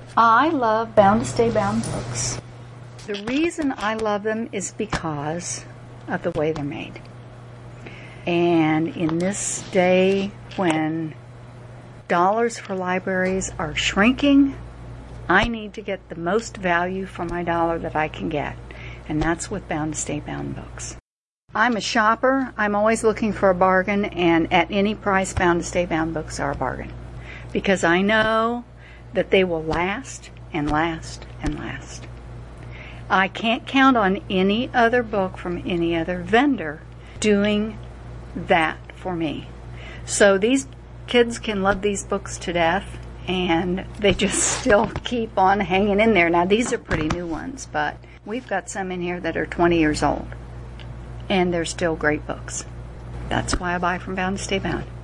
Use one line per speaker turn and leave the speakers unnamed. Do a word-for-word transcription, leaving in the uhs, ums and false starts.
I love Bound to Stay Bound books. The reason I love them is because of the way they're made. And in this day when dollars for libraries are shrinking, I need to get the most value for my dollar that I can get. And that's with Bound to Stay Bound books. I'm a shopper. I'm always looking for a bargain, and at any price, Bound to Stay Bound books are a bargain. Because I know that they will last and last and last. I can't count on any other book from any other vendor doing that for me. So these kids can love these books to death, and they just still keep on hanging in there. Now, these are pretty new ones, but we've got some in here that are twenty years old, and they're still great books. That's why I buy from Bound to Stay Bound.